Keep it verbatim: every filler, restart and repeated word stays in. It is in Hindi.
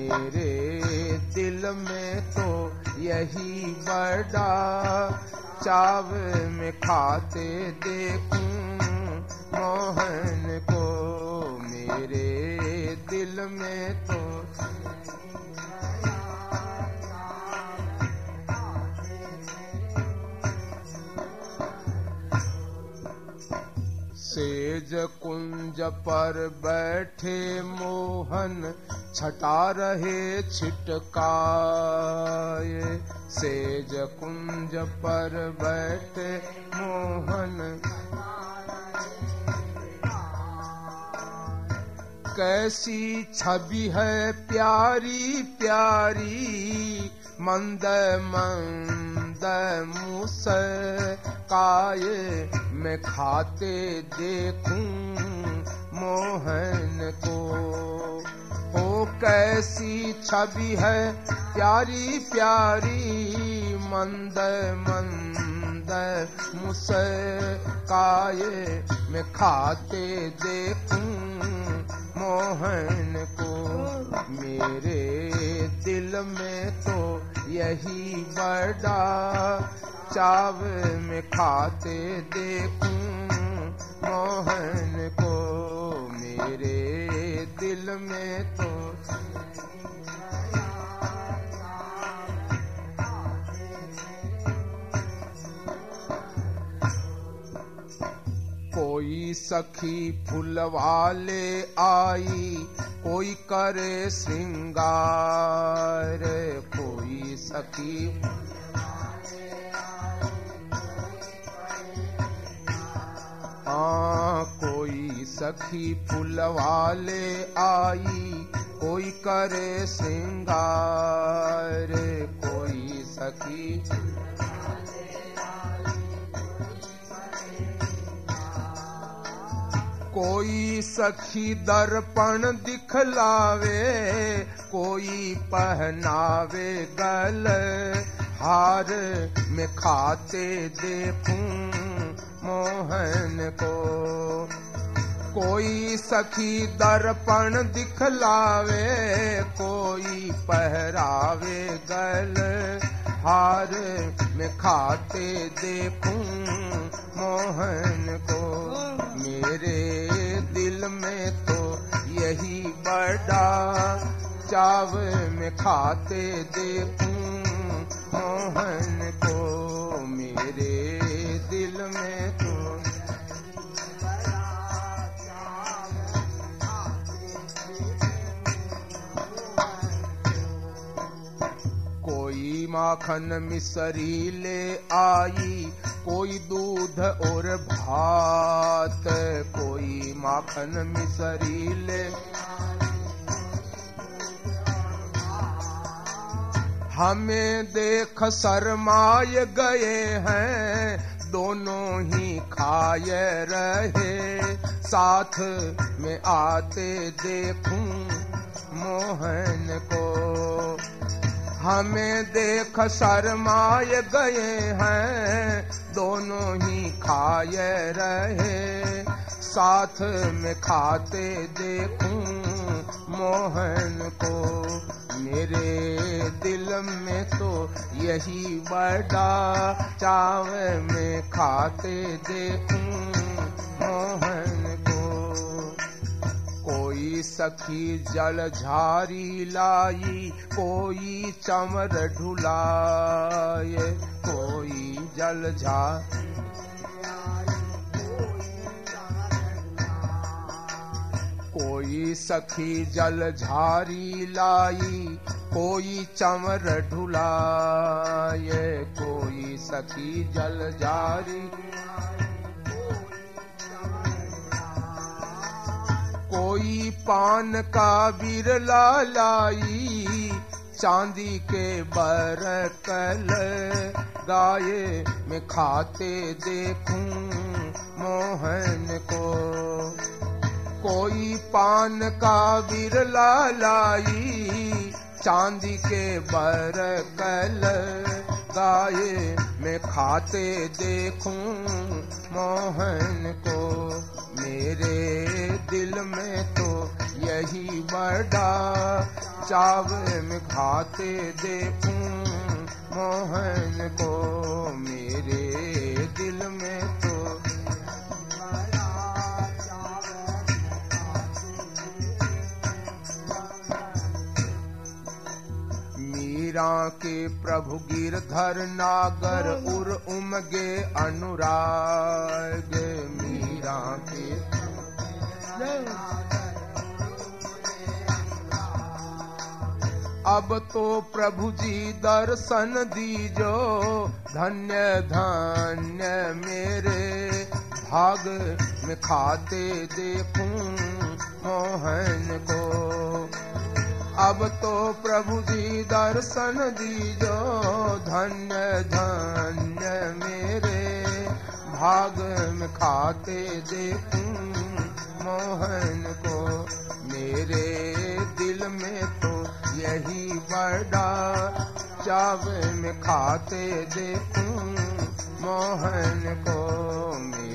मेरे दिल में तो यही बड़ा चाव में खाते देखूं मोहन को। मेरे दिल में तो सेज कुंज पर बैठे मोहन छटा रहे छिटकाए। सेज कुंज पर बैठे मोहन कैसी छवि है प्यारी प्यारी मंद मंद मुस्काए मैं खाते देखूं मोहन को। ओ कैसी छवि है प्यारी प्यारी मंद मंद मुस्काए मैं खाते देखूं मोहन को। मेरे दिल में तो यही बड़ा चाव में खाते देखूं मोहन को। मेरे दिल में तो कोई सखी फूलवाले आई कोई करे श्रृंगार। कोई सखी हाँ कोई सखी फूलवाले आई कोई करे श्रृंगार। कोई सखी कोई सखी दर्पण दिखलावे कोई पहनावे गल हार में खाते देखूं मोहन को। कोई सखी दर्पण दिखलावे कोई पहरावे गल हार में खाते देखूं मोहन को। मेरे दिल में तो यही बड़ा चाव में खाते देखूं मोहन को। मेरे दिल में तो कोई माखन मिसरी ले आई कोई दूध और भात। कोई माखन मिसरी ले हमें देख शर्माए गए हैं दोनों ही खाए रहे साथ में आते देखूं मोहन को। हमें देख शर्माए गए हैं दोनों ही खाए रहे साथ में खाते देखूं मोहन को। मेरे दिल में तो यही बड़ा चाव में खाते देखूं मोहन को। कोई सखी जल झारी लाई कोई चमर ढुलाए। कोई जल झार कोई सखी जल झारी लाई कोई चमर ढुलाए। कोई सखी जल झारी कोई पान का बिरला लाई चांदी के बरकल गाये में खाते देखूं मोहन को। कोई पान का बिरला लाई चांदी के बरकल गाये में खाते देखूं मोहन को। मेरे दिल में तो यही बड़ा चावे में खाते देखूं मोहन को, मेरे दिल में तो मीरा के प्रभु गिरधर नागर उर उमगे अनुराग, मीरा के अब तो प्रभु जी दर्शन दीजो, धन्य धन्य मेरे भाग में खाते देखूं मोहन को। अब तो प्रभु जी दर्शन दीजो, धन्य धन्य मेरे भाग में खाते देखूं मोहन को, मेरे दिल में तो यही बड़ा चाव में खाते देखूं मोहन को।